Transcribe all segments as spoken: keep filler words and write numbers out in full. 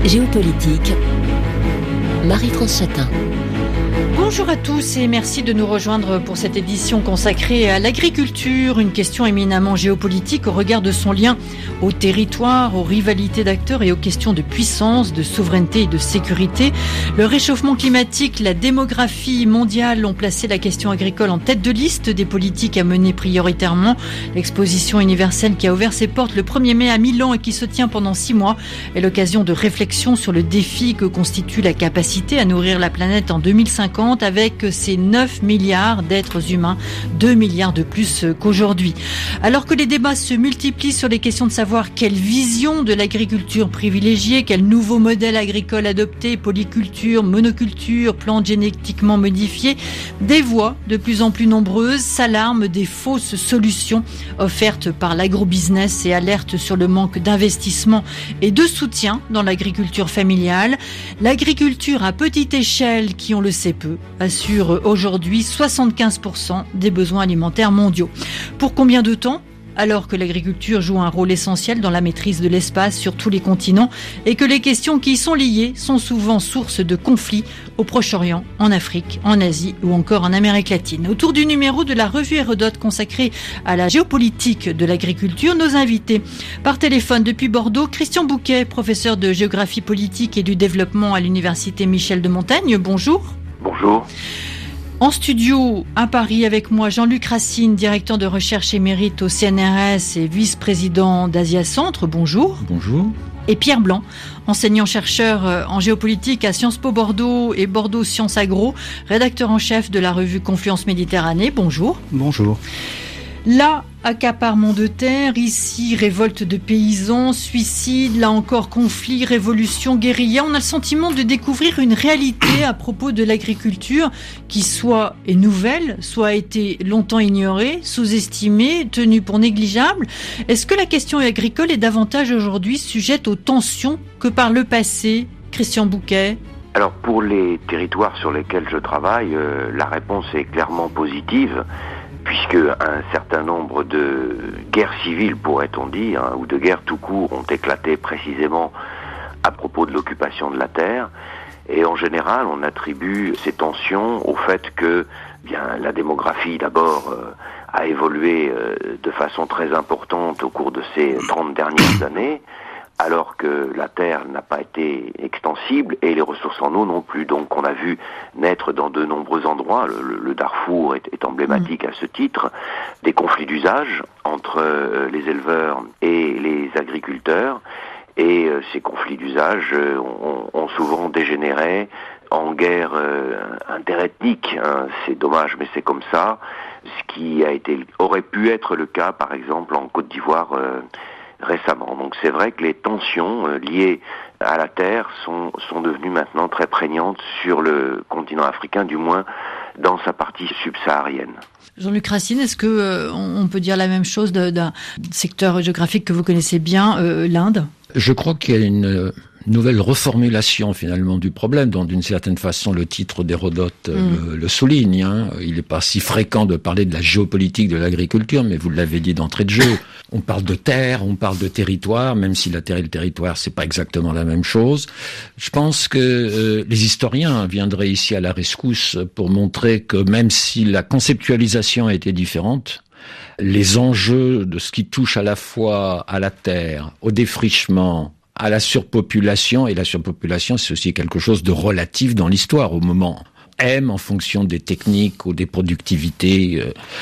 Géopolitique, Marie-France Chatin. Bonjour à tous et merci de nous rejoindre pour cette édition consacrée à l'agriculture, une question éminemment géopolitique au regard de son lien au territoire, aux rivalités d'acteurs et aux questions de puissance, de souveraineté et de sécurité. Le réchauffement climatique, la démographie mondiale ont placé la question agricole en tête de liste des politiques à mener prioritairement. L'exposition universelle qui a ouvert ses portes le premier mai à Milan et qui se tient pendant six mois est l'occasion de réflexion sur le défi que constitue la capacité à nourrir la planète en deux mille cinquante avec ses neuf milliards d'êtres humains, deux milliards de plus qu'aujourd'hui. Alors que les débats se multiplient sur les questions de savoir quelle vision de l'agriculture privilégier, quel nouveau modèle agricole adopter, polyculture, monoculture, plantes génétiquement modifiées, des voix de plus en plus nombreuses s'alarment des fausses solutions offertes par l'agrobusiness et alertent sur le manque d'investissement et de soutien dans l'agriculture familiale. L'agriculture à petite échelle, qui on le sait peu, assure aujourd'hui soixante-quinze pour cent des besoins alimentaires mondiaux. Pour combien de temps ? Alors que l'agriculture joue un rôle essentiel dans la maîtrise de l'espace sur tous les continents et que les questions qui y sont liées sont souvent source de conflits au Proche-Orient, en Afrique, en Asie ou encore en Amérique latine. Autour du numéro de la revue Hérodote consacrée à la géopolitique de l'agriculture, nos invités par téléphone depuis Bordeaux, Christian Bouquet, professeur de géographie politique et du développement à l'université Michel de Montaigne. Bonjour. Bonjour. En studio, à Paris, avec moi, Jean-Luc Racine, directeur de recherche émérite au C N R S et vice-président d'Asia Centre. Bonjour. Bonjour. Et Pierre Blanc, enseignant-chercheur en géopolitique à Sciences Po Bordeaux et Bordeaux Sciences Agro, rédacteur en chef de la revue Confluence Méditerranée. Bonjour. Bonjour. Là, accaparement de terre, ici, révolte de paysans, suicide, là encore, conflit, révolution, guérilla. On a le sentiment de découvrir une réalité à propos de l'agriculture qui soit est nouvelle, soit a été longtemps ignorée, sous-estimée, tenue pour négligeable. Est-ce que la question agricole est davantage aujourd'hui sujette aux tensions que par le passé, Christian Bouquet ? Alors pour les territoires sur lesquels je travaille, euh, la réponse est clairement positive, puisque un certain nombre de guerres civiles, pourrait-on dire, hein, ou de guerres tout court, ont éclaté précisément à propos de l'occupation de la terre. Et en général, on attribue ces tensions au fait que bien la démographie, d'abord, euh, a évolué euh, de façon très importante au cours de ces trente dernières années, alors que la terre n'a pas été extensible et les ressources en eau non plus. Donc on a vu naître dans de nombreux endroits, le, le Darfour est, est emblématique à ce titre, des conflits d'usage entre euh, les éleveurs et les agriculteurs. Et euh, ces conflits d'usage euh, ont, ont souvent dégénéré en guerre euh, interethnique. Hein. C'est dommage, mais c'est comme ça. Ce qui a été, aurait pu être le cas, par exemple, en Côte d'Ivoire euh, récemment. Donc c'est vrai que les tensions euh, liées à la terre sont, sont devenues maintenant très prégnantes sur le continent africain, du moins dans sa partie subsaharienne. Jean-Luc Racine, est-ce que euh, on peut dire la même chose de, d'un secteur géographique que vous connaissez bien, euh, l'Inde ? Je crois qu'il y a une nouvelle reformulation finalement du problème, dont d'une certaine façon le titre d'Hérodote mmh. le, le souligne. Hein. Il n'est pas si fréquent de parler de la géopolitique de l'agriculture, mais vous l'avez dit d'entrée de jeu. On parle de terre, on parle de territoire, même si la terre et le territoire, c'est pas exactement la même chose. Je pense que euh, les historiens viendraient ici à la rescousse pour montrer que même si la conceptualisation a été différente, les enjeux de ce qui touche à la fois à la terre, au défrichement, à la surpopulation, et la surpopulation c'est aussi quelque chose de relatif dans l'histoire au moment M en fonction des techniques ou des productivités.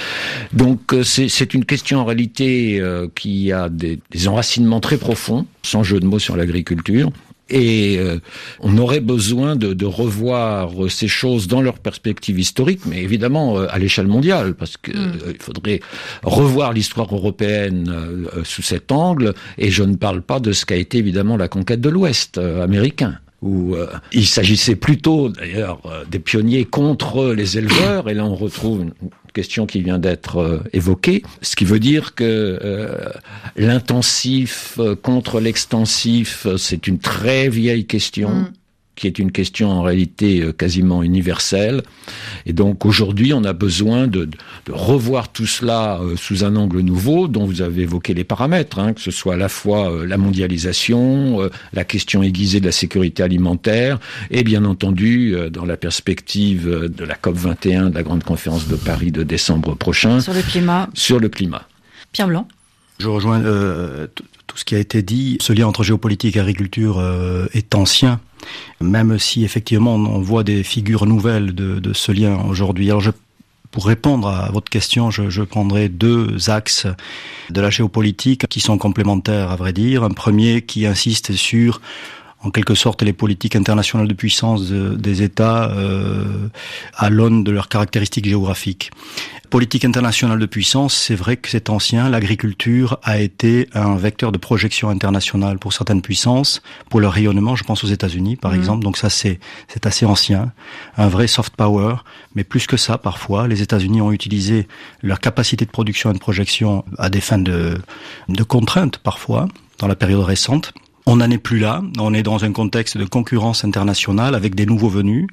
Donc c'est, c'est une question en réalité euh, qui a des, des enracinements très profonds, sans jeu de mots sur l'agriculture. Et euh, on aurait besoin de, de revoir ces choses dans leur perspective historique, mais évidemment euh, à l'échelle mondiale, parce que mmh. euh, il faudrait revoir l'histoire européenne euh, sous cet angle. Et je ne parle pas de ce qu'a été évidemment la conquête de l'Ouest euh, américain, où euh, il s'agissait plutôt d'ailleurs euh, des pionniers contre les éleveurs. Et là on retrouve une question qui vient d'être euh, évoquée, ce qui veut dire que euh, l'intensif euh, contre l'extensif, c'est une très vieille question. Mmh. qui est une question en réalité quasiment universelle. Et donc aujourd'hui, on a besoin de, de revoir tout cela euh, sous un angle nouveau, dont vous avez évoqué les paramètres, hein, que ce soit à la fois euh, la mondialisation, euh, la question aiguisée de la sécurité alimentaire, et bien entendu, euh, dans la perspective de la COP vingt et un, de la grande conférence de Paris de décembre prochain, sur le climat. Sur le climat. Pierre Blanc. Je rejoins euh, t- tout ce qui a été dit. Ce lien entre géopolitique et agriculture euh, est ancien, même si effectivement on voit des figures nouvelles de, de ce lien aujourd'hui. Alors je, pour répondre à votre question, je, je prendrai deux axes de la géopolitique qui sont complémentaires à vrai dire. Un premier qui insiste sur en quelque sorte les politiques internationales de puissance de, des États euh, à l'aune de leurs caractéristiques géographiques. Politique internationale de puissance, c'est vrai que c'est ancien. L'agriculture a été un vecteur de projection internationale pour certaines puissances, pour leur rayonnement. Je pense aux États-Unis, par mmh. exemple. Donc ça, c'est c'est assez ancien. Un vrai soft power. Mais plus que ça, parfois, les États-Unis ont utilisé leur capacité de production et de projection à des fins de, de contraintes, parfois, dans la période récente. On n'en est plus là. On est dans un contexte de concurrence internationale avec des nouveaux venus.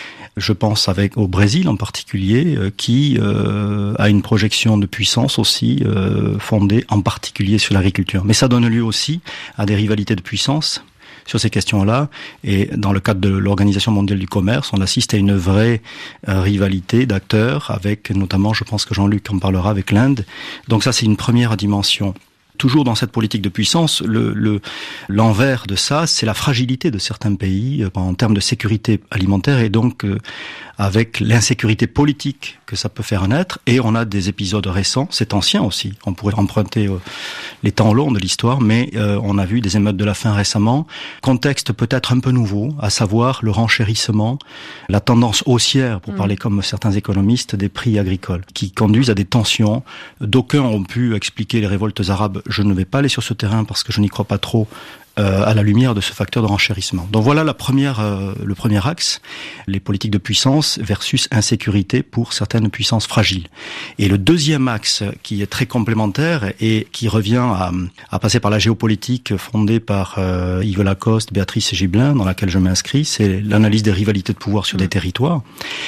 Je pense avec au Brésil en particulier, euh, qui euh, a une projection de puissance aussi euh, fondée en particulier sur l'agriculture. Mais ça donne lieu aussi à des rivalités de puissance sur ces questions-là. Et dans le cadre de l'Organisation mondiale du commerce, on assiste à une vraie euh, rivalité d'acteurs avec notamment, je pense que Jean-Luc en parlera, avec l'Inde. Donc ça, c'est une première dimension. Toujours dans cette politique de puissance, le, le, l'envers de ça, c'est la fragilité de certains pays euh, en termes de sécurité alimentaire et donc euh, avec l'insécurité politique que ça peut faire naître. Et on a des épisodes récents, c'est ancien aussi, on pourrait emprunter euh, les temps longs de l'histoire, mais euh, on a vu des émeutes de la faim récemment. Contexte peut-être un peu nouveau, à savoir le renchérissement, la tendance haussière, pour mmh. parler comme certains économistes, des prix agricoles, qui conduisent à des tensions. D'aucuns ont pu expliquer les révoltes arabes. Je ne vais pas aller sur ce terrain parce que je n'y crois pas trop euh, à la lumière de ce facteur de renchérissement. Donc voilà la première, euh, le premier axe, les politiques de puissance versus insécurité pour certaines puissances fragiles. Et le deuxième axe qui est très complémentaire et qui revient à, à passer par la géopolitique fondée par euh, Yves Lacoste, Béatrice Gibelin, dans laquelle je m'inscris, c'est l'analyse des rivalités de pouvoir sur mmh. des territoires.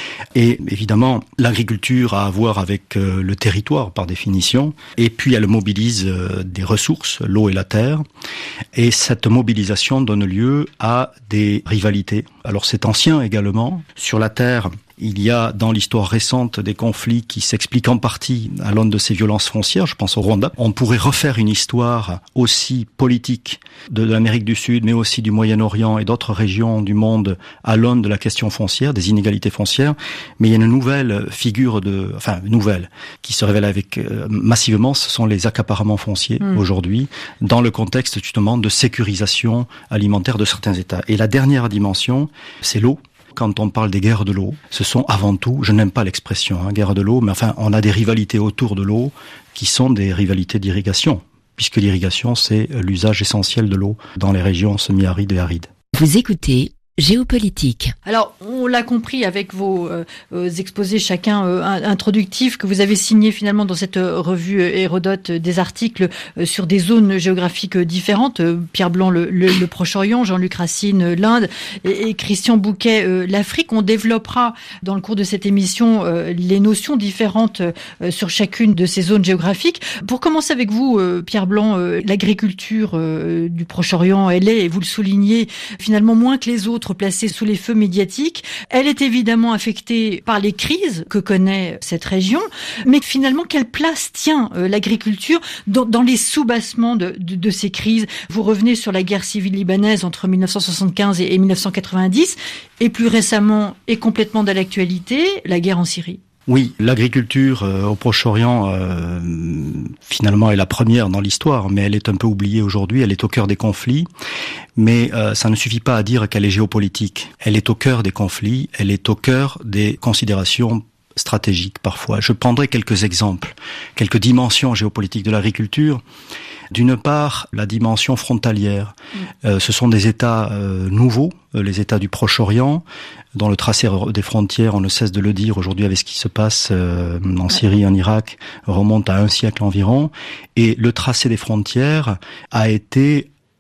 Et évidemment, l'agriculture a à voir avec euh, le territoire par définition, et puis elle mobilise euh, des ressources, l'eau et la terre, et cette mobilisation donne lieu à des rivalités. Alors c'est ancien également. Sur la terre, il y a dans l'histoire récente des conflits qui s'expliquent en partie à l'aune de ces violences foncières. Je pense au Rwanda. On pourrait refaire une histoire aussi politique de l'Amérique du Sud, mais aussi du Moyen-Orient et d'autres régions du monde à l'aune de la question foncière, des inégalités foncières. Mais il y a une nouvelle figure de, enfin nouvelle, qui se révèle avec euh, massivement. Ce sont les accaparements fonciers mmh. aujourd'hui, dans le contexte justement de sécurisation alimentaire de certains États. Et la dernière dimension, c'est l'eau. Quand on parle des guerres de l'eau, ce sont avant tout, je n'aime pas l'expression, hein, guerre de l'eau, mais enfin, on a des rivalités autour de l'eau qui sont des rivalités d'irrigation, puisque l'irrigation, c'est l'usage essentiel de l'eau dans les régions semi-arides et arides. Vous écoutez Géopolitique. Alors, on l'a compris avec vos euh, exposés chacun euh, introductifs que vous avez signés finalement dans cette euh, revue euh, Hérodote euh, des articles euh, sur des zones géographiques euh, différentes. Euh, Pierre Blanc, le, le, le Proche-Orient, Jean-Luc Racine, euh, l'Inde et, et Christian Bouquet, euh, l'Afrique. On développera dans le cours de cette émission euh, les notions différentes euh, sur chacune de ces zones géographiques. Pour commencer avec vous, euh, Pierre Blanc, euh, l'agriculture euh, du Proche-Orient, elle est, et vous le soulignez, finalement moins que les autres, placée sous les feux médiatiques. Elle est évidemment affectée par les crises que connaît cette région, mais finalement, quelle place tient euh, l'agriculture dans, dans les soubassements de, de, de ces crises? Vous revenez sur la guerre civile libanaise entre mille neuf cent soixante-quinze et, et mille neuf cent quatre-vingt-dix, et plus récemment, et complètement de l'actualité, la guerre en Syrie. Oui, l'agriculture euh, au Proche-Orient, euh, finalement, est la première dans l'histoire, mais elle est un peu oubliée aujourd'hui, elle est au cœur des conflits, mais euh, ça ne suffit pas à dire qu'elle est géopolitique. Elle est au cœur des conflits, elle est au cœur des considérations stratégiques parfois. Je prendrai quelques exemples, quelques dimensions géopolitiques de l'agriculture. D'une part, la dimension frontalière. Mmh. Euh, ce sont des États euh, nouveaux, euh, les États du Proche-Orient, dont le tracé des frontières, on ne cesse de le dire aujourd'hui avec ce qui se passe euh, en Syrie, en Irak, remonte à un siècle environ. Et le tracé des frontières a été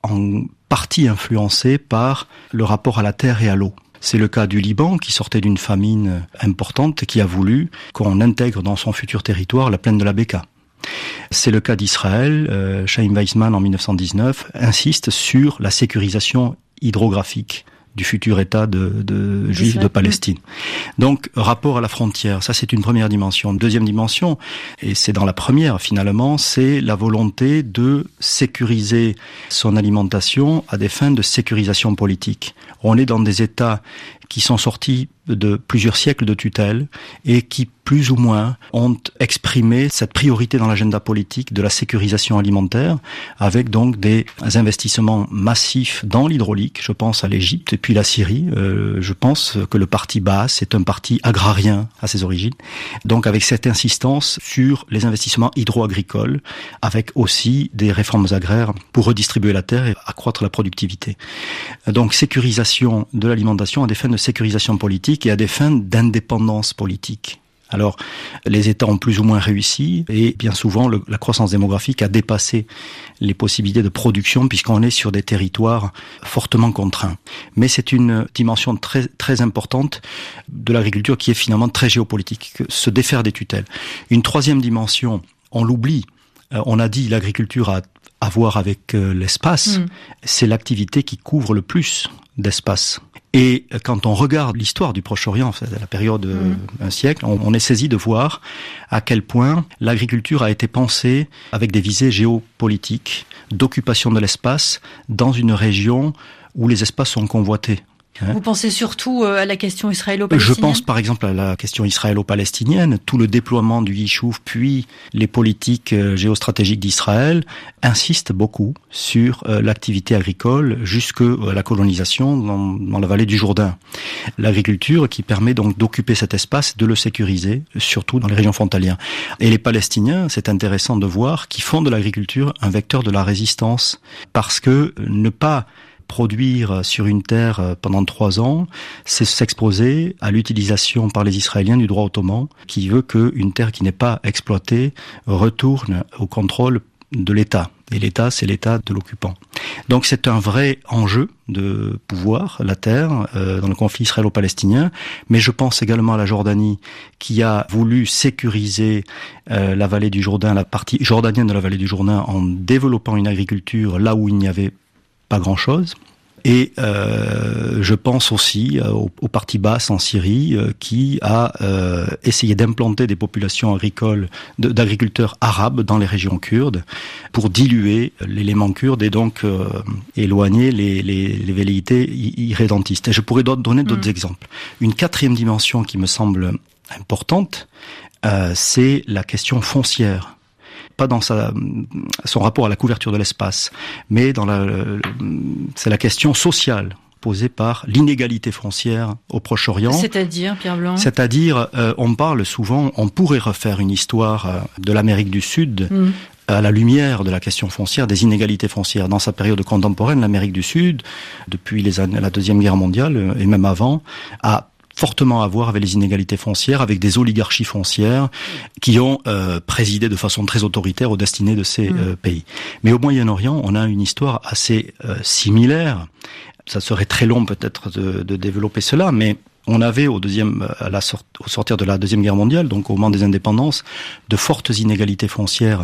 en partie influencée par le rapport à la terre et à l'eau. C'est le cas du Liban, qui sortait d'une famine importante, qui a voulu qu'on intègre dans son futur territoire la plaine de la Beka. C'est le cas d'Israël. Euh, Chaim Weizmann, en dix-neuf cent dix-neuf, insiste sur la sécurisation hydrographique du futur État de, de juifs de Palestine. Donc, rapport à la frontière, ça c'est une première dimension. Deuxième dimension, et c'est dans la première finalement, c'est la volonté de sécuriser son alimentation à des fins de sécurisation politique. On est dans des États qui sont sortis de plusieurs siècles de tutelle et qui, plus ou moins, ont exprimé cette priorité dans l'agenda politique de la sécurisation alimentaire, avec donc des investissements massifs dans l'hydraulique. Je pense à l'Égypte et puis la Syrie. Euh, je pense que le parti Baas est un parti agrarien à ses origines. Donc avec cette insistance sur les investissements hydro-agricoles, avec aussi des réformes agraires pour redistribuer la terre et accroître la productivité. Donc sécurisation de l'alimentation à des fins de sécurisation politique et à des fins d'indépendance politique. Alors, les États ont plus ou moins réussi et bien souvent le, la croissance démographique a dépassé les possibilités de production puisqu'on est sur des territoires fortement contraints. Mais c'est une dimension très très importante de l'agriculture qui est finalement très géopolitique, se défaire des tutelles. Une troisième dimension, on l'oublie, euh, on a dit l'agriculture a à voir avec euh, l'espace, mmh. c'est l'activité qui couvre le plus d'espace. Et quand on regarde l'histoire du Proche-Orient, c'est la période mmh. un siècle, on, on est saisi de voir à quel point l'agriculture a été pensée avec des visées géopolitiques, d'occupation de l'espace, dans une région où les espaces sont convoités. Vous pensez surtout à la question israélo-palestinienne ? Je pense par exemple à la question israélo-palestinienne. Tout le déploiement du Yishuv, puis les politiques géostratégiques d'Israël insistent beaucoup sur l'activité agricole jusqu'à la colonisation dans, dans la vallée du Jourdain. L'agriculture qui permet donc d'occuper cet espace, de le sécuriser, surtout dans les régions frontalières. Et les Palestiniens, c'est intéressant de voir, qu'ils font de l'agriculture un vecteur de la résistance. Parce que ne pas produire sur une terre pendant trois ans, c'est s'exposer à l'utilisation par les Israéliens du droit ottoman, qui veut qu'une terre qui n'est pas exploitée retourne au contrôle de l'État. Et l'État, c'est l'État de l'occupant. Donc c'est un vrai enjeu de pouvoir, la terre, euh, dans le conflit israélo-palestinien. Mais je pense également à la Jordanie, qui a voulu sécuriser euh, la vallée du Jourdain, la partie jordanienne de la vallée du Jourdain, en développant une agriculture là où il n'y avait pas grand-chose. Et euh, je pense aussi euh, au, au parti Baas en Syrie euh, qui a euh, essayé d'implanter des populations agricoles, de, d'agriculteurs arabes dans les régions kurdes pour diluer l'élément kurde et donc euh, éloigner les, les, les velléités irrédentistes. Et je pourrais donner d'autres mmh. exemples. Une quatrième dimension qui me semble importante, euh, c'est la question foncière. Pas dans sa, son rapport à la couverture de l'espace, mais dans la, c'est la question sociale posée par l'inégalité foncière au Proche-Orient. C'est-à-dire, Pierre Blanc ? C'est-à-dire, euh, on parle souvent, on pourrait refaire une histoire de l'Amérique du Sud mmh. à la lumière de la question foncière, des inégalités foncières. Dans sa période contemporaine, l'Amérique du Sud, depuis les années, la Deuxième Guerre mondiale, et même avant, a fortement à voir avec les inégalités foncières, avec des oligarchies foncières qui ont euh, présidé de façon très autoritaire aux destinées de ces mmh. euh, pays. Mais au Moyen-Orient, on a une histoire assez euh, similaire. Ça serait très long peut-être de, de développer cela, mais on avait au deuxième, à la sort, au sortir de la Deuxième Guerre mondiale, donc au moment des indépendances, de fortes inégalités foncières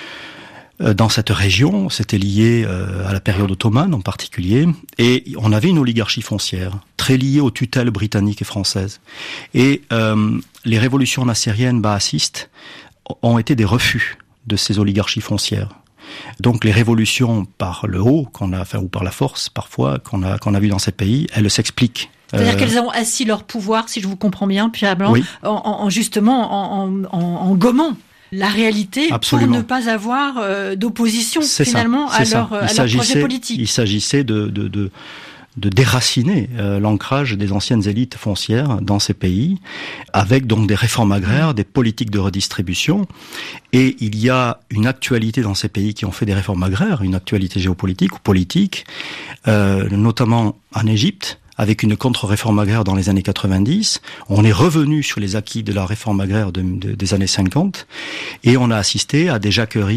dans cette région. C'était lié à la période ottomane en particulier, et on avait une oligarchie foncière très liée aux tutelles britanniques et françaises. Et euh, les révolutions nassériennes baassistes ont été des refus de ces oligarchies foncières. Donc les révolutions par le haut, qu'on a, enfin, ou par la force parfois, qu'on a, qu'on a vu dans ces pays, elles s'expliquent. C'est-à-dire euh... qu'elles ont assis leur pouvoir, si je vous comprends bien, Pierre Blanc, oui. en, en justement en, en, en gommant la réalité. Absolument. Pour ne pas avoir euh, d'opposition c'est finalement ça, à, leur, à leur projet politique. Il s'agissait de, de, de, de déraciner euh, l'ancrage des anciennes élites foncières dans ces pays, avec donc des réformes agraires, des politiques de redistribution. Et il y a une actualité dans ces pays qui ont fait des réformes agraires, une actualité géopolitique ou politique, euh, notamment en Égypte, avec une contre-réforme agraire dans les années quatre-vingt-dix. On est revenu sur les acquis de la réforme agraire de, de, des années cinquante, et on a assisté à des jacqueries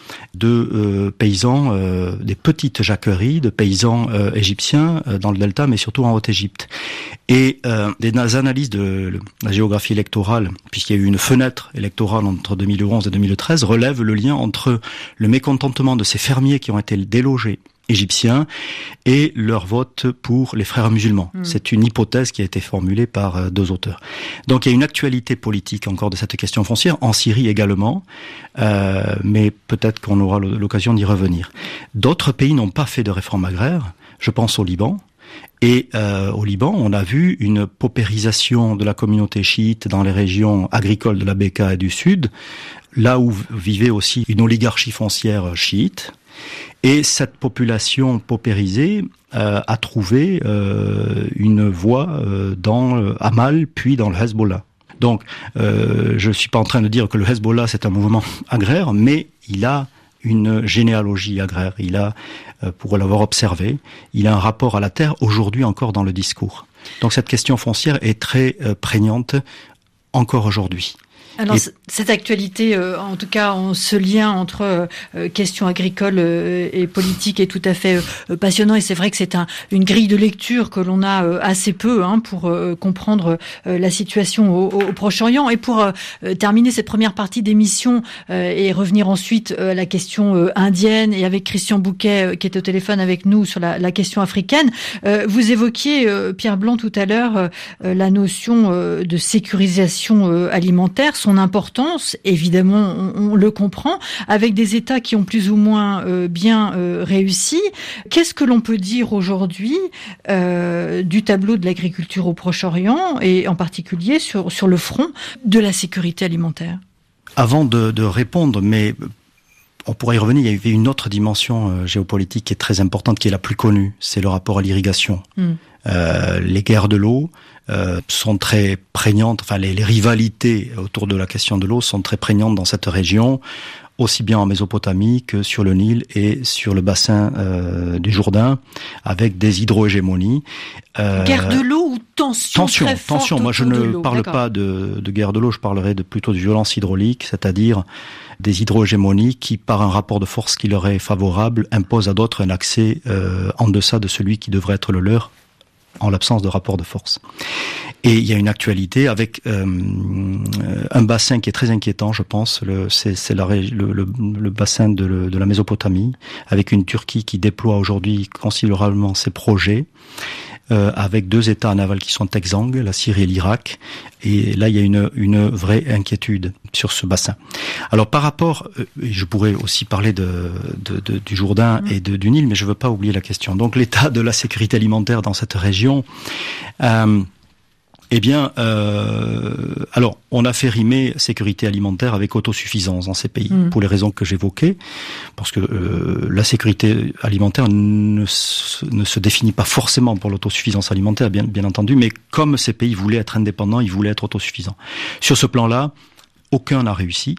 de euh, paysans, euh, des petites jacqueries de paysans euh, égyptiens euh, dans le delta, mais surtout en Haute-Égypte. Et euh, des analyses de la géographie électorale, puisqu'il y a eu une fenêtre électorale entre deux mille onze et deux mille treize, relèvent le lien entre le mécontentement de ces fermiers qui ont été délogés égyptiens et leur vote pour les frères musulmans. Mmh. C'est une hypothèse qui a été formulée par euh, deux auteurs. Donc il y a une actualité politique encore de cette question foncière, en Syrie également, euh, mais peut-être qu'on aura l'occasion d'y revenir. D'autres pays n'ont pas fait de réforme agraire, je pense au Liban. Et euh, au Liban, on a vu une paupérisation de la communauté chiite dans les régions agricoles de la Bekaa et du Sud, là où vivait aussi une oligarchie foncière chiite. Et cette population paupérisée euh, a trouvé euh, une voie euh, dans euh, Hamal, puis dans le Hezbollah. Donc, euh, je ne suis pas en train de dire que le Hezbollah, c'est un mouvement agraire, mais il a une généalogie agraire. Il a, euh, pour l'avoir observé, il a un rapport à la terre, aujourd'hui encore dans le discours. Donc cette question foncière est très euh, prégnante encore aujourd'hui. Alors, et... cette actualité, euh, en tout cas, en ce lien entre euh, questions agricoles euh, et politiques est tout à fait euh, passionnant. Et c'est vrai que c'est un, une grille de lecture que l'on a euh, assez peu hein, pour euh, comprendre euh, la situation au, au Proche-Orient. Et pour euh, terminer cette première partie d'émission euh, et revenir ensuite à euh, la question euh, indienne et avec Christian Bouquet euh, qui est au téléphone avec nous sur la, la question africaine, euh, vous évoquiez, euh, Pierre Blanc, tout à l'heure, euh, la notion euh, de sécurisation euh, alimentaire. Son importance, évidemment, on, on le comprend, avec des États qui ont plus ou moins euh, bien euh, réussi. Qu'est-ce que l'on peut dire aujourd'hui euh, du tableau de l'agriculture au Proche-Orient et en particulier sur, sur le front de la sécurité alimentaire ? Avant de, de répondre, mais on pourrait y revenir, il y avait une autre dimension euh, géopolitique qui est très importante, qui est la plus connue, c'est le rapport à l'irrigation. Mm. Euh, les guerres de l'eau euh, sont très prégnantes, enfin les, les rivalités autour de la question de l'eau sont très prégnantes dans cette région, aussi bien en Mésopotamie que sur le Nil et sur le bassin euh, du Jourdain, avec des hydro-hégémonies. Euh, guerre de l'eau ou tension Tension, très forte tension. Moi je ne de parle D'accord. pas de, de guerre de l'eau, je parlerai de, plutôt de violence hydraulique, c'est-à-dire des hydro-hégémonies qui, par un rapport de force qui leur est favorable, imposent à d'autres un accès euh, en deçà de celui qui devrait être le leur, en l'absence de rapport de force. Et il y a une actualité avec euh, un bassin qui est très inquiétant, je pense, le, c'est, c'est la, le, le, le bassin de, le, de la Mésopotamie, avec une Turquie qui déploie aujourd'hui considérablement ses projets, euh, avec deux États en aval qui sont exsangues, la Syrie et l'Irak. Et là, il y a une, une vraie inquiétude sur ce bassin. Alors, par rapport, euh, je pourrais aussi parler de, de, de du Jourdain mmh. et de, du Nil, mais je ne veux pas oublier la question. Donc, l'état de la sécurité alimentaire dans cette région. Euh, Eh bien, euh, alors, on a fait rimer sécurité alimentaire avec autosuffisance dans ces pays, mmh. pour les raisons que j'évoquais, parce que euh, la sécurité alimentaire ne se, ne se définit pas forcément pour l'autosuffisance alimentaire, bien, bien entendu, mais comme ces pays voulaient être indépendants, ils voulaient être autosuffisants. Sur ce plan-là, aucun n'a réussi,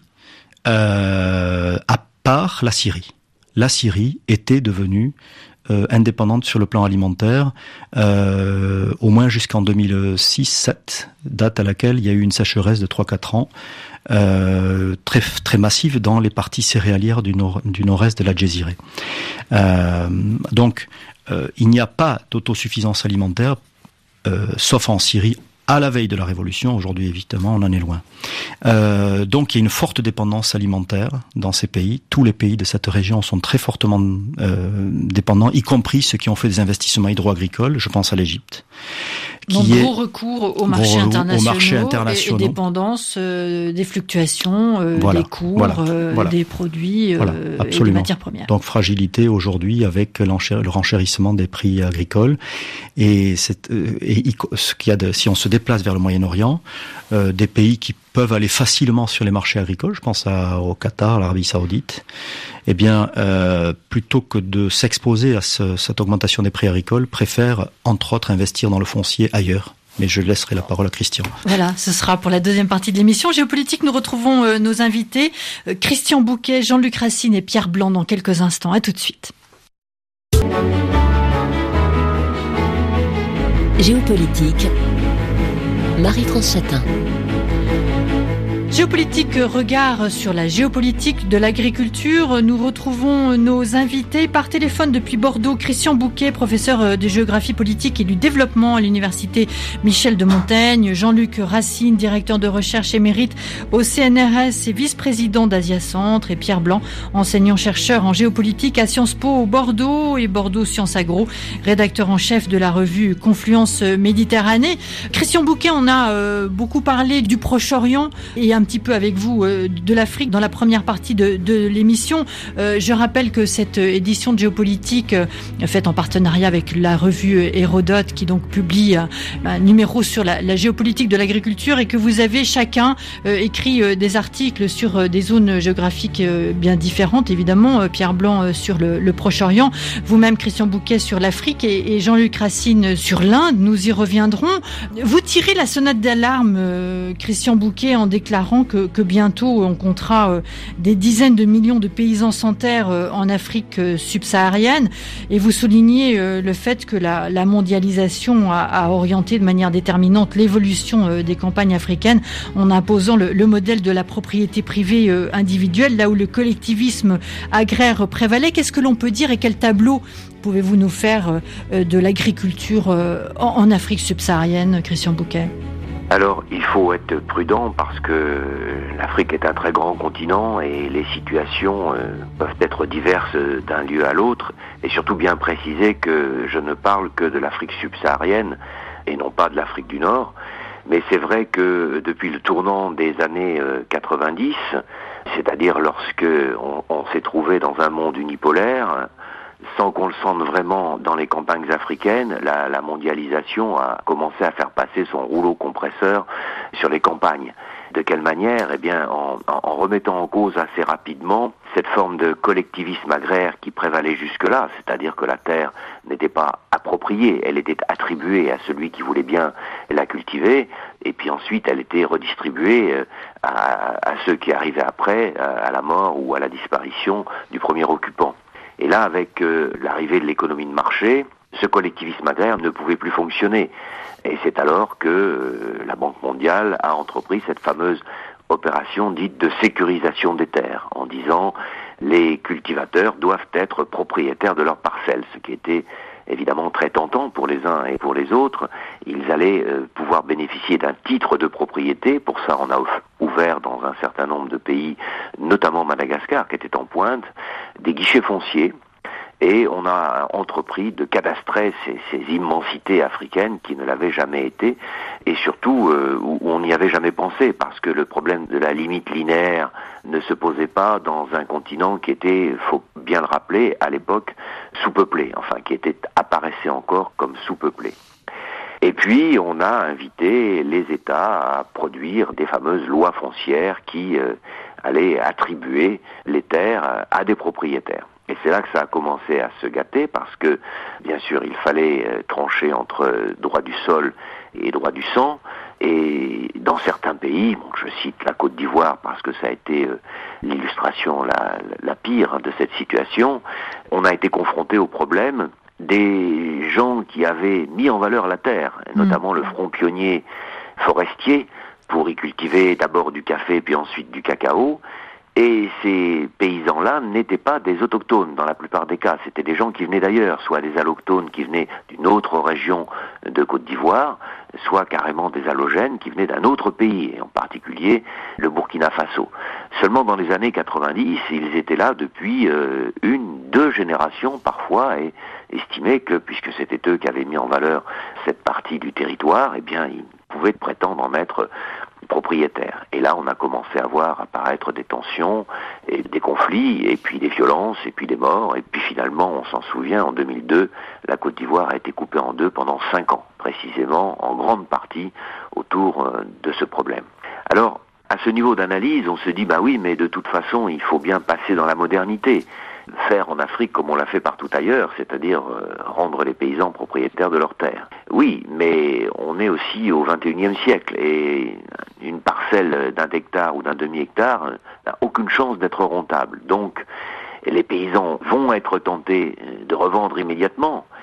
euh, à part la Syrie. La Syrie était devenue Euh, indépendante sur le plan alimentaire, euh, au moins jusqu'en deux mille six sept, date à laquelle il y a eu une sécheresse de trois à quatre ans, euh, très, très massive dans les parties céréalières du, nord, du nord-est de la Djézirée. Euh, donc, euh, il n'y a pas d'autosuffisance alimentaire, euh, sauf en Syrie, à la veille de la Révolution. Aujourd'hui, évidemment, on en est loin. Euh, donc, il y a une forte dépendance alimentaire dans ces pays. Tous les pays de cette région sont très fortement euh, dépendants, y compris ceux qui ont fait des investissements hydro-agricoles. Je pense à l'Égypte. Donc, gros recours aux marchés internationaux, marché internationaux et, et dépendance euh, des fluctuations, euh, voilà, des cours, voilà, euh, voilà. des produits euh, voilà, et des matières premières. Donc, fragilité aujourd'hui avec le renchérissement des prix agricoles. Et, c'est, et ce qu'il y a de, si on se déplace vers le Moyen-Orient, euh, des pays qui peuvent aller facilement sur les marchés agricoles, je pense à, au Qatar, à l'Arabie Saoudite, eh bien, euh, plutôt que de s'exposer à ce, cette augmentation des prix agricoles, préfèrent, entre autres, investir dans le foncier ailleurs. Mais je laisserai la parole à Christian. Voilà, ce sera pour la deuxième partie de l'émission. Géopolitique, nous retrouvons euh, nos invités, euh, Christian Bouquet, Jean-Luc Racine et Pierre Blanc dans quelques instants. À tout de suite. Géopolitique, Marie-France Chatin. Géopolitique, regard sur la géopolitique de l'agriculture. Nous retrouvons nos invités par téléphone depuis Bordeaux. Christian Bouquet, professeur de géographie politique et du développement à l'université Michel de Montaigne. Jean-Luc Racine, directeur de recherche émérite au C N R S et vice-président d'Asia Centre. Et Pierre Blanc, enseignant-chercheur en géopolitique à Sciences Po Bordeaux et Bordeaux Sciences Agro, rédacteur en chef de la revue Confluence Méditerranée. Christian Bouquet, on a euh, beaucoup parlé du Proche-Orient et un petit peu avec vous euh, de l'Afrique dans la première partie de, de l'émission. Euh, je rappelle que cette édition de Géopolitique, euh, faite en partenariat avec la revue Hérodote, qui donc publie un, un numéro sur la, la géopolitique de l'agriculture, et que vous avez chacun euh, écrit euh, des articles sur euh, des zones géographiques euh, bien différentes, évidemment. Euh, Pierre Blanc euh, sur le, le Proche-Orient, vous-même Christian Bouquet sur l'Afrique et, et Jean-Luc Racine sur l'Inde. Nous y reviendrons. Vous tirez la sonnette d'alarme, euh, Christian Bouquet, en déclarant Que, que bientôt on comptera euh, des dizaines de millions de paysans sans terre euh, en Afrique euh, subsaharienne, et vous soulignez euh, le fait que la, la mondialisation a, a orienté de manière déterminante l'évolution euh, des campagnes africaines en imposant le, le modèle de la propriété privée euh, individuelle, là où le collectivisme agraire prévalait. Qu'est-ce que l'on peut dire et quel tableau pouvez-vous nous faire euh, de l'agriculture euh, en, en Afrique subsaharienne, Christian Bouquet ? Alors, il faut être prudent parce que l'Afrique est un très grand continent et les situations euh, peuvent être diverses d'un lieu à l'autre, et surtout bien préciser que je ne parle que de l'Afrique subsaharienne et non pas de l'Afrique du Nord. Mais c'est vrai que depuis le tournant des années euh, quatre-vingt-dix, c'est-à-dire lorsque on, on s'est trouvé dans un monde unipolaire, sans qu'on le sente vraiment dans les campagnes africaines, la, la mondialisation a commencé à faire passer son rouleau compresseur sur les campagnes. De quelle manière ? Eh bien, en, en remettant en cause assez rapidement cette forme de collectivisme agraire qui prévalait jusque-là, c'est-à-dire que la terre n'était pas appropriée, elle était attribuée à celui qui voulait bien la cultiver, et puis ensuite elle était redistribuée à, à ceux qui arrivaient après, à la mort ou à la disparition du premier occupant. Et là, avec euh, l'arrivée de l'économie de marché, ce collectivisme agraire ne pouvait plus fonctionner. Et c'est alors que euh, la Banque mondiale a entrepris cette fameuse opération dite de sécurisation des terres, en disant les cultivateurs doivent être propriétaires de leurs parcelles, ce qui était évidemment très tentant pour les uns et pour les autres. Ils allaient euh, pouvoir bénéficier d'un titre de propriété. Pour ça, on a ouvert dans un certain nombre de pays, notamment Madagascar, qui était en pointe, des guichets fonciers. Et on a entrepris de cadastrer ces, ces immensités africaines qui ne l'avaient jamais été, et surtout euh, où on n'y avait jamais pensé, parce que le problème de la limite linéaire ne se posait pas dans un continent qui était, faut bien le rappeler, à l'époque sous-peuplé, enfin qui était apparaissait encore comme sous-peuplé. Et puis on a invité les États à produire des fameuses lois foncières qui euh, allaient attribuer les terres à des propriétaires. Et c'est là que ça a commencé à se gâter, parce que, bien sûr, il fallait euh, trancher entre euh, droit du sol et droit du sang. Et dans certains pays, bon, je cite la Côte d'Ivoire parce que ça a été euh, l'illustration la, la pire de cette situation, on a été confronté au problème des gens qui avaient mis en valeur la terre, notamment mmh. le front pionnier forestier, pour y cultiver d'abord du café puis ensuite du cacao. Et ces paysans-là n'étaient pas des autochtones dans la plupart des cas, c'était des gens qui venaient d'ailleurs, soit des allochtones qui venaient d'une autre région de Côte d'Ivoire, soit carrément des allogènes qui venaient d'un autre pays, et en particulier le Burkina Faso. Seulement dans les années quatre-vingt-dix, ils étaient là depuis euh, une, deux générations parfois, et estimaient que, puisque c'était eux qui avaient mis en valeur cette partie du territoire, eh bien ils pouvaient prétendre en être propriétaires. Et là, on a commencé à voir apparaître des tensions, et des conflits, et puis des violences, et puis des morts, et puis finalement, on s'en souvient, en deux mille deux, la Côte d'Ivoire a été coupée en deux pendant cinq ans, précisément, en grande partie, autour euh, de ce problème. Alors, à ce niveau d'analyse, on se dit, bah oui, mais de toute façon, il faut bien passer dans la modernité. Faire en Afrique comme on l'a fait partout ailleurs, c'est-à-dire euh, rendre les paysans propriétaires de leurs terres. Oui, mais on est aussi au vingt et unième siècle, et une parcelle d'un hectare ou d'un demi-hectare n'a aucune chance d'être rentable. Donc, les paysans vont être tentés de revendre immédiatement. À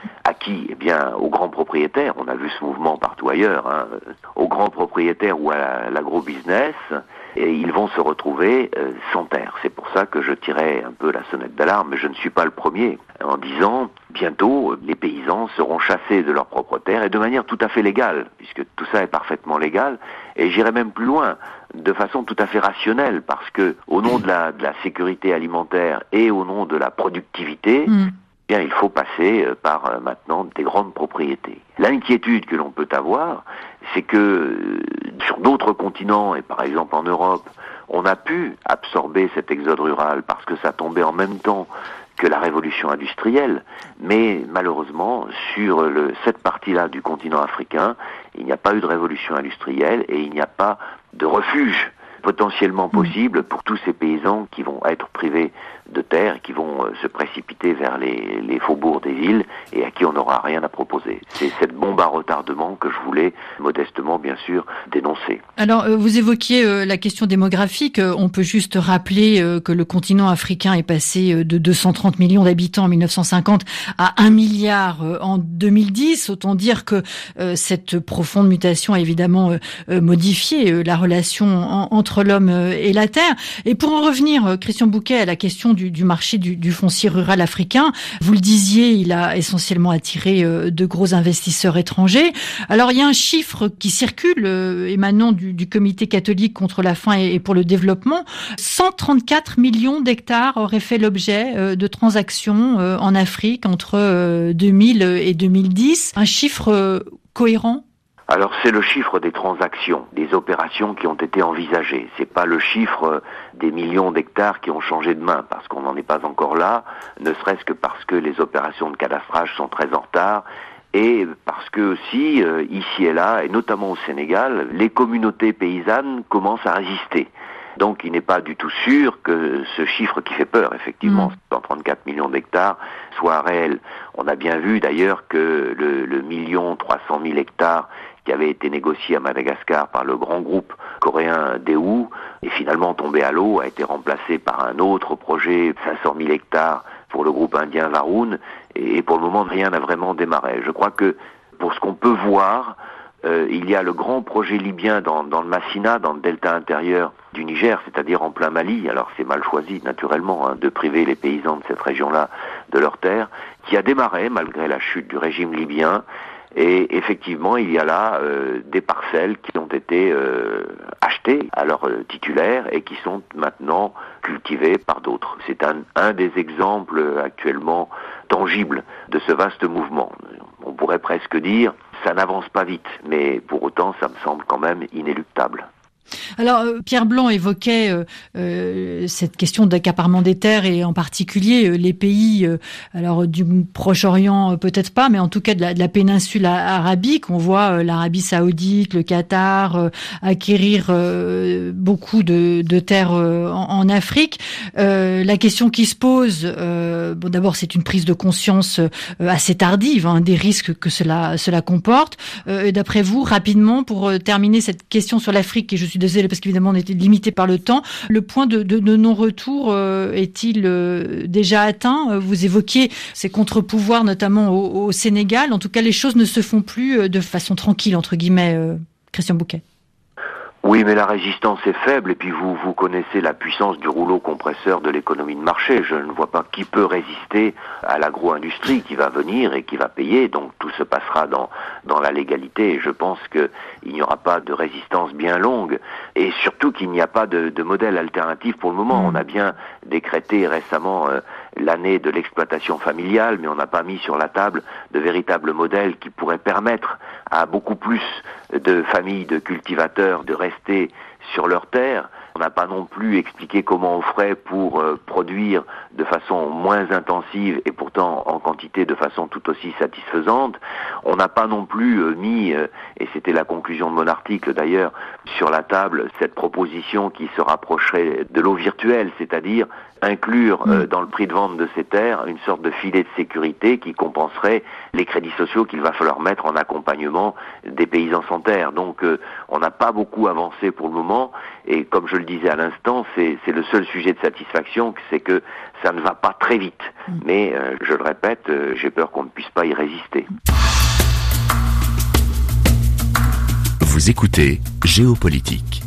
qui? Eh bien, aux grands propriétaires, on a vu ce mouvement partout ailleurs, hein, aux grands propriétaires ou à l'agro-business, et ils vont se retrouver euh, sans terre. C'est pour ça que je tirais un peu la sonnette d'alarme, mais je ne suis pas le premier, en disant, bientôt, les paysans seront chassés de leur propre terre, et de manière tout à fait légale, puisque tout ça est parfaitement légal, et j'irai même plus loin, de façon tout à fait rationnelle, parce que, au nom de la, de la sécurité alimentaire et au nom de la productivité, mmh. Eh bien, il faut passer par euh, maintenant des grandes propriétés. L'inquiétude que l'on peut avoir, c'est que euh, sur d'autres continents, et par exemple en Europe, on a pu absorber cet exode rural parce que ça tombait en même temps que la révolution industrielle, mais malheureusement, sur le, cette partie-là du continent africain, il n'y a pas eu de révolution industrielle et il n'y a pas de refuge potentiellement possible pour tous ces paysans qui vont être privés de terre, qui vont euh, se précipiter vers les, les faubourgs des villes et à qui on n'aura rien à proposer. C'est cette bombe à retardement que je voulais modestement, bien sûr, dénoncer. Alors, euh, vous évoquiez euh, la question démographique. Euh, on peut juste rappeler euh, que le continent africain est passé euh, de deux cent trente millions d'habitants en mille neuf cent cinquante à un milliard euh, en deux mille dix. Autant dire que euh, cette profonde mutation a évidemment euh, euh, modifié euh, la relation en, entre l'homme euh, et la terre. Et pour en revenir, euh, Christian Bouquet, à la question Du, du marché du, du foncier rural africain. Vous le disiez, il a essentiellement attiré euh, de gros investisseurs étrangers. Alors, il y a un chiffre qui circule, euh, émanant du, du Comité catholique contre la faim et, et pour le développement. cent trente-quatre millions d'hectares auraient fait l'objet euh, de transactions euh, en Afrique entre euh, deux mille et deux mille dix. Un chiffre euh, cohérent? Alors c'est le chiffre des transactions, des opérations qui ont été envisagées. C'est pas le chiffre des millions d'hectares qui ont changé de main, parce qu'on n'en est pas encore là, ne serait-ce que parce que les opérations de cadastrage sont très en retard, et parce que aussi, euh, ici et là, et notamment au Sénégal, les communautés paysannes commencent à résister. Donc il n'est pas du tout sûr que ce chiffre qui fait peur, effectivement, mmh. cent trente-quatre millions d'hectares, soit réel. On a bien vu d'ailleurs que le, le million trois cent mille hectares qui avait été négocié à Madagascar par le grand groupe coréen Daewoo est finalement tombé à l'eau, a été remplacé par un autre projet, cinq cent mille hectares pour le groupe indien Varun, et pour le moment rien n'a vraiment démarré. Je crois que pour ce qu'on peut voir, euh, il y a le grand projet libyen dans, dans le Massina, dans le delta intérieur du Niger, c'est-à-dire en plein Mali. Alors c'est mal choisi naturellement hein, de priver les paysans de cette région-là de leurs terres, qui a démarré malgré la chute du régime libyen. Et effectivement, il y a là euh, des parcelles qui ont été euh, achetées à leur euh, titulaire et qui sont maintenant cultivées par d'autres. C'est un, un des exemples actuellement tangibles de ce vaste mouvement. On pourrait presque dire, ça n'avance pas vite, mais pour autant, ça me semble quand même inéluctable. Alors, euh, Pierre Blanc évoquait euh, euh, cette question d'accaparement des terres et en particulier euh, les pays, euh, alors du Proche-Orient euh, peut-être pas, mais en tout cas de la, de la péninsule arabique. On voit euh, l'Arabie Saoudite, le Qatar euh, acquérir euh, beaucoup de, de terres euh, en, en Afrique. Euh, la question qui se pose, euh, bon d'abord c'est une prise de conscience euh, assez tardive hein, des risques que cela cela comporte. Euh, d'après vous, rapidement pour euh, terminer cette question sur l'Afrique, et je suis désolé parce qu'évidemment on était limité par le temps. Le point de, de, de non-retour euh, est-il euh, déjà atteint? Vous évoquiez ces contre-pouvoirs notamment au, au Sénégal. En tout cas, les choses ne se font plus euh, de façon tranquille, entre guillemets, euh, Christian Bouquet. Oui, mais la résistance est faible et puis vous vous connaissez la puissance du rouleau compresseur de l'économie de marché. Je ne vois pas qui peut résister à l'agro-industrie qui va venir et qui va payer. Donc tout se passera dans dans la légalité. Et je pense que il n'y aura pas de résistance bien longue et surtout qu'il n'y a pas de, de modèle alternatif pour le moment. Mmh. On a bien décrété récemment euh, l'année de l'exploitation familiale, mais on n'a pas mis sur la table de véritables modèles qui pourraient permettre à beaucoup plus de familles de cultivateurs de rester sur leur terre. On n'a pas non plus expliqué comment on ferait pour euh, produire de façon moins intensive et pourtant en quantité de façon tout aussi satisfaisante. On n'a pas non plus euh, mis, euh, et c'était la conclusion de mon article d'ailleurs, sur la table cette proposition qui se rapprocherait de l'eau virtuelle, c'est-à-dire inclure euh, dans le prix de vente de ces terres une sorte de filet de sécurité qui compenserait les crédits sociaux qu'il va falloir mettre en accompagnement des paysans sans terre. Donc euh, on n'a pas beaucoup avancé pour le moment, et comme je le disais à l'instant, c'est, c'est le seul sujet de satisfaction, c'est que ça ne va pas très vite. Mais euh, je le répète, euh, j'ai peur qu'on ne puisse pas y résister. Vous écoutez Géopolitique.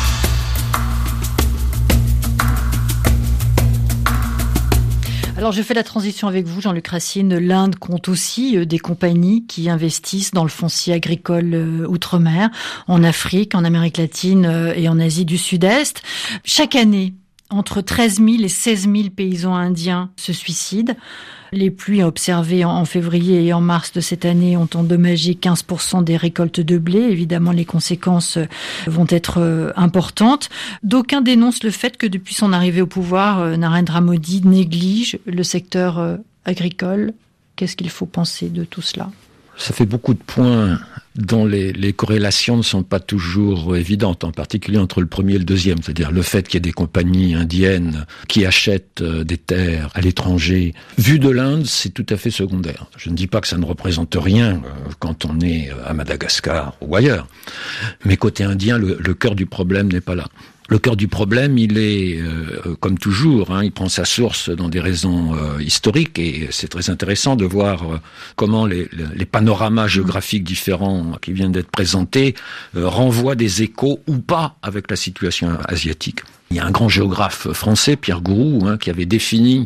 Alors je fais la transition avec vous, Jean-Luc Racine. L'Inde compte aussi des compagnies qui investissent dans le foncier agricole outre-mer, en Afrique, en Amérique latine et en Asie du Sud-Est. Chaque année, entre treize mille et seize mille paysans indiens se suicident. Les pluies observées en février et en mars de cette année ont endommagé quinze pour cent des récoltes de blé. Évidemment, les conséquences vont être importantes. D'aucuns dénoncent le fait que depuis son arrivée au pouvoir, Narendra Modi néglige le secteur agricole. Qu'est-ce qu'il faut penser de tout cela ? Ça fait beaucoup de points dont les, les corrélations ne sont pas toujours évidentes, en particulier entre le premier et le deuxième. C'est-à-dire le fait qu'il y ait des compagnies indiennes qui achètent des terres à l'étranger. Vu de l'Inde, c'est tout à fait secondaire. Je ne dis pas que ça ne représente rien quand on est à Madagascar ou ailleurs. Mais côté indien, le, le cœur du problème n'est pas là. Le cœur du problème, il est, euh, comme toujours, hein, il prend sa source dans des raisons euh, historiques, et c'est très intéressant de voir euh, comment les, les panoramas géographiques différents qui viennent d'être présentés euh, renvoient des échos ou pas avec la situation asiatique. Il y a un grand géographe français, Pierre Gouroux, hein, qui avait défini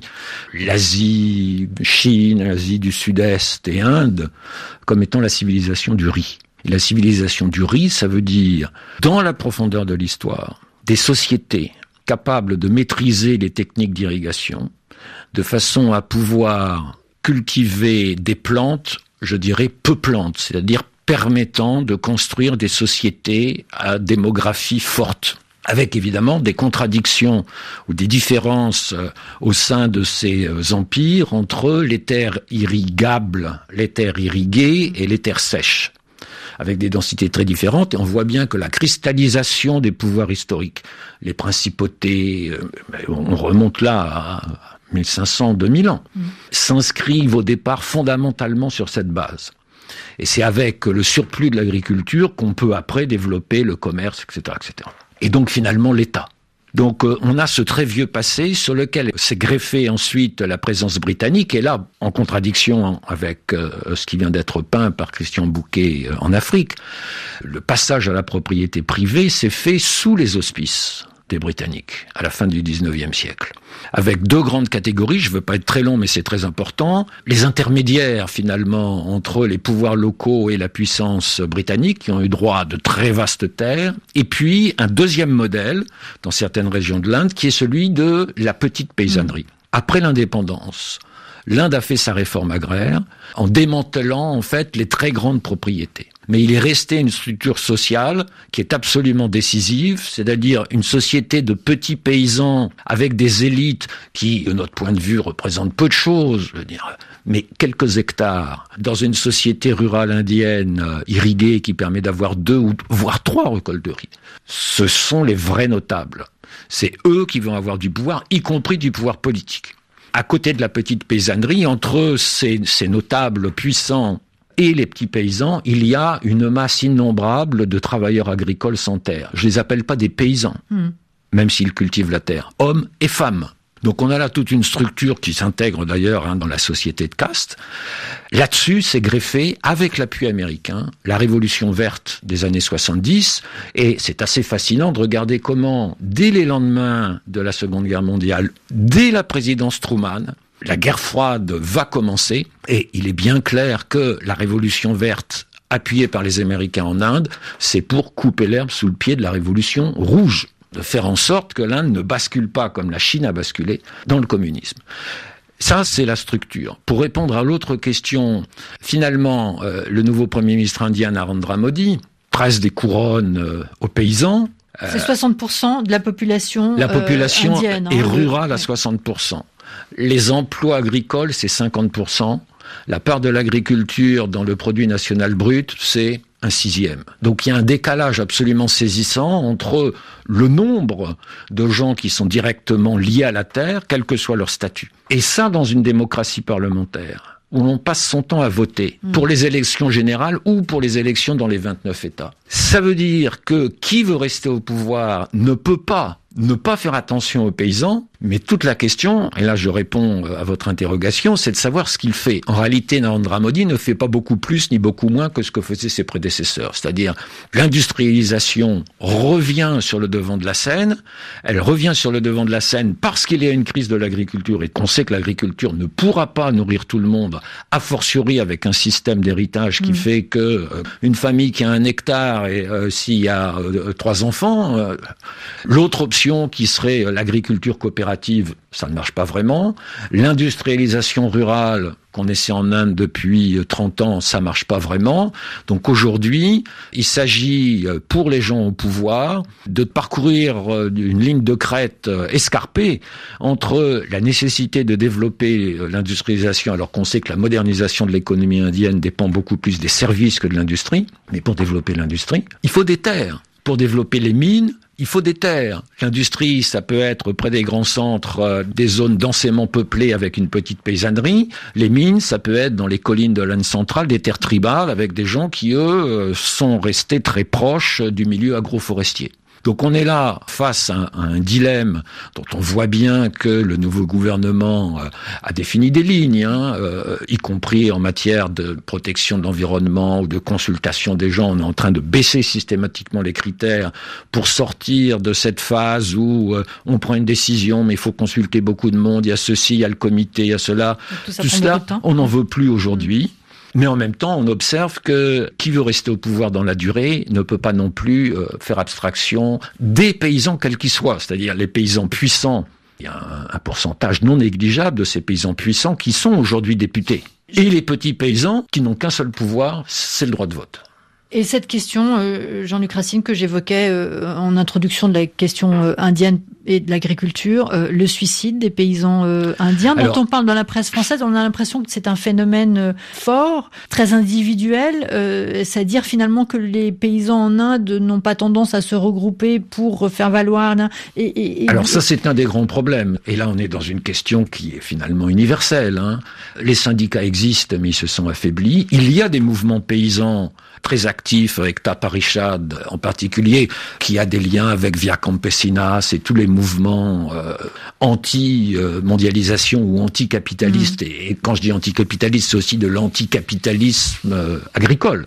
l'Asie, Chine, l'Asie du Sud-Est et Inde comme étant la civilisation du riz. Et la civilisation du riz, ça veut dire, dans la profondeur de l'histoire, des sociétés capables de maîtriser les techniques d'irrigation de façon à pouvoir cultiver des plantes, je dirais peuplantes, c'est-à-dire permettant de construire des sociétés à démographie forte, avec évidemment des contradictions ou des différences au sein de ces empires entre les terres irrigables, les terres irriguées et les terres sèches, avec des densités très différentes, et on voit bien que la cristallisation des pouvoirs historiques, les principautés, euh, on remonte là à mille cinq cents, deux mille ans, mmh. s'inscrivent au départ fondamentalement sur cette base. Et c'est avec le surplus de l'agriculture qu'on peut après développer le commerce, et cetera, et cetera. Et donc finalement l'État. Donc euh, on a ce très vieux passé sur lequel s'est greffée ensuite la présence britannique, et là, en contradiction avec euh, ce qui vient d'être peint par Christian Bouquet euh, en Afrique, le passage à la propriété privée s'est fait sous les auspices des Britanniques, à la fin du dix-neuvième siècle. Avec deux grandes catégories, je ne veux pas être très long, mais c'est très important. Les intermédiaires, finalement, entre les pouvoirs locaux et la puissance britannique, qui ont eu droit à de très vastes terres. Et puis, un deuxième modèle, dans certaines régions de l'Inde, qui est celui de la petite paysannerie. Après l'indépendance, l'Inde a fait sa réforme agraire en démantelant, en fait, les très grandes propriétés. Mais il est resté une structure sociale qui est absolument décisive, c'est-à-dire une société de petits paysans avec des élites qui, de notre point de vue, représentent peu de choses, je veux dire, mais quelques hectares dans une société rurale indienne euh, irriguée qui permet d'avoir deux ou voire trois récoltes de riz. Ce sont les vrais notables. C'est eux qui vont avoir du pouvoir, y compris du pouvoir politique. À côté de la petite paysannerie, entre ces, ces notables puissants et les petits paysans, il y a une masse innombrable de travailleurs agricoles sans terre. Je les appelle pas des paysans, mmh. même s'ils cultivent la terre, hommes et femmes. Donc on a là toute une structure qui s'intègre d'ailleurs hein, dans la société de caste. Là-dessus, c'est greffé, avec l'appui américain, la révolution verte des années soixante-dix, et c'est assez fascinant de regarder comment, dès les lendemains de la Seconde Guerre mondiale, dès la présidence Truman, la guerre froide va commencer, et il est bien clair que la révolution verte, appuyée par les Américains en Inde, c'est pour couper l'herbe sous le pied de la révolution rouge, de faire en sorte que l'Inde ne bascule pas, comme la Chine a basculé, dans le communisme. Ça, c'est la structure. Pour répondre à l'autre question, finalement, euh, le nouveau Premier ministre indien, Narendra Modi, presse des couronnes euh, aux paysans. Euh, c'est soixante pour cent de la population La population euh, indienne, est hein, rurale oui. à soixante pour cent. Les emplois agricoles, c'est cinquante pour cent. La part de l'agriculture dans le produit national brut, c'est un sixième. Donc il y a un décalage absolument saisissant entre le nombre de gens qui sont directement liés à la terre, quel que soit leur statut. Et ça, dans une démocratie parlementaire, où l'on passe son temps à voter mmh. pour les élections générales ou pour les élections dans les vingt-neuf États. Ça veut dire que qui veut rester au pouvoir ne peut pas ne pas faire attention aux paysans, mais toute la question, et là je réponds à votre interrogation, c'est de savoir ce qu'il fait. En réalité, Narendra Modi ne fait pas beaucoup plus ni beaucoup moins que ce que faisaient ses prédécesseurs. C'est-à-dire, l'industrialisation revient sur le devant de la scène, elle revient sur le devant de la scène parce qu'il y a une crise de l'agriculture et qu'on sait que l'agriculture ne pourra pas nourrir tout le monde, a fortiori avec un système d'héritage qui mmh. fait que euh, une famille qui a un hectare et euh, s'il y a euh, trois enfants, euh, l'autre option qui serait l'agriculture coopérative, ça ne marche pas vraiment. L'industrialisation rurale qu'on essaie en Inde depuis trente ans, ça marche pas vraiment. Donc aujourd'hui, il s'agit pour les gens au pouvoir de parcourir une ligne de crête escarpée entre la nécessité de développer l'industrialisation, alors qu'on sait que la modernisation de l'économie indienne dépend beaucoup plus des services que de l'industrie. Mais pour développer l'industrie, il faut des terres. Pour développer les mines, il faut des terres. L'industrie, ça peut être près des grands centres, euh, des zones densément peuplées avec une petite paysannerie. Les mines, ça peut être dans les collines de l'Inde centrale, des terres tribales avec des gens qui, eux, euh, sont restés très proches du milieu agroforestier. Donc on est là face à un, à un dilemme dont on voit bien que le nouveau gouvernement euh, a défini des lignes, hein, euh, y compris en matière de protection de l'environnement ou de consultation des gens. On est en train de baisser systématiquement les critères pour sortir de cette phase où euh, on prend une décision, mais il faut consulter beaucoup de monde, il y a ceci, il y a le comité, il y a cela. Tout, ça Tout cela, on n'en veut plus aujourd'hui. Mmh. Mais en même temps, on observe que qui veut rester au pouvoir dans la durée ne peut pas non plus euh, faire abstraction des paysans quels qu'ils soient. C'est-à-dire les paysans puissants. Il y a un, un pourcentage non négligeable de ces paysans puissants qui sont aujourd'hui députés. Et les petits paysans qui n'ont qu'un seul pouvoir, c'est le droit de vote. Et cette question, euh, Jean-Luc Racine, que j'évoquais euh, en introduction de la question euh, indienne et de l'agriculture, euh, le suicide des paysans euh, indiens, dont Alors, on parle dans la presse française, on a l'impression que c'est un phénomène euh, fort, très individuel, euh, c'est-à-dire finalement que les paysans en Inde n'ont pas tendance à se regrouper pour faire valoir... Et, et, et... Alors ça, c'est un des grands problèmes. Et là, on est dans une question qui est finalement universelle. Hein. Les syndicats existent, mais ils se sont affaiblis. Il y a des mouvements paysans très actif avec Taparishad en particulier, qui a des liens avec Via Campesinas et tous les mouvements euh, anti-mondialisation ou anticapitalistes. Mmh. Et, et quand je dis anticapitaliste, c'est aussi de l'anticapitalisme euh, agricole.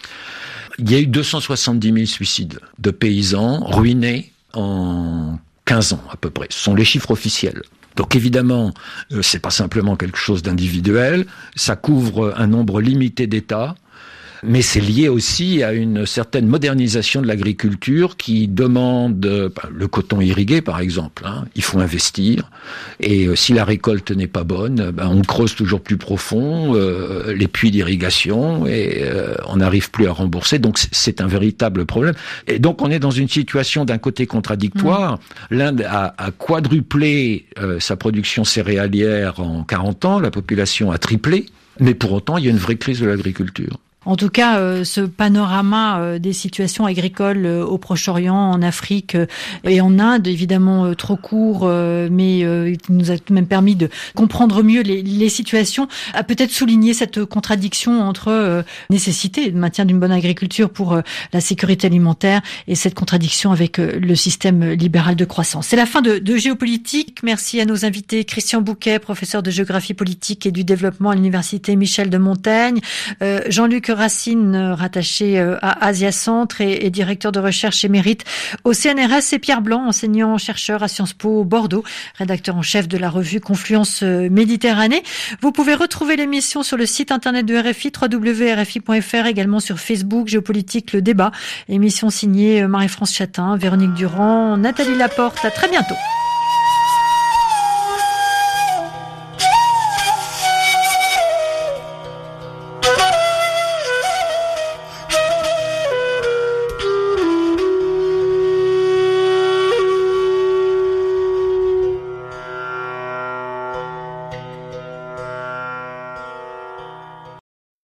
Il y a eu deux cent soixante-dix mille suicides de paysans ruinés en quinze ans à peu près. Ce sont les chiffres officiels. Donc évidemment, euh, c'est pas simplement quelque chose d'individuel, ça couvre un nombre limité d'États. Mais c'est lié aussi à une certaine modernisation de l'agriculture qui demande euh, le coton irrigué, par exemple. Hein, il faut investir. Et euh, si la récolte n'est pas bonne, ben, on creuse toujours plus profond euh, les puits d'irrigation et euh, on n'arrive plus à rembourser. Donc c'est, c'est un véritable problème. Et donc on est dans une situation d'un côté contradictoire. Mmh. L'Inde a, a quadruplé euh, sa production céréalière en quarante ans. La population a triplé. Mais pour autant, il y a une vraie crise de l'agriculture. En tout cas, euh, ce panorama euh, des situations agricoles euh, au Proche-Orient, en Afrique euh, et en Inde, évidemment euh, trop court, euh, mais euh, qui nous a tout de même permis de comprendre mieux les, les situations, a peut-être souligné cette contradiction entre euh, nécessité de maintien d'une bonne agriculture pour euh, la sécurité alimentaire et cette contradiction avec euh, le système libéral de croissance. C'est la fin de, de Géopolitique. Merci à nos invités, Christian Bouquet, professeur de géographie politique et du développement à l'université Michel de Montaigne, euh, Jean-Luc Racine, rattaché à Asia Centre et, et directeur de recherche émérite au C N R S, et Pierre Blanc, enseignant-chercheur à Sciences Po Bordeaux, rédacteur en chef de la revue Confluence Méditerranée. Vous pouvez retrouver l'émission sur le site internet de R F I, w w w point r f i point f r, également sur Facebook, Géopolitique, le débat. Émission signée Marie-France Chatin, Véronique Durand, Nathalie Laporte. À très bientôt.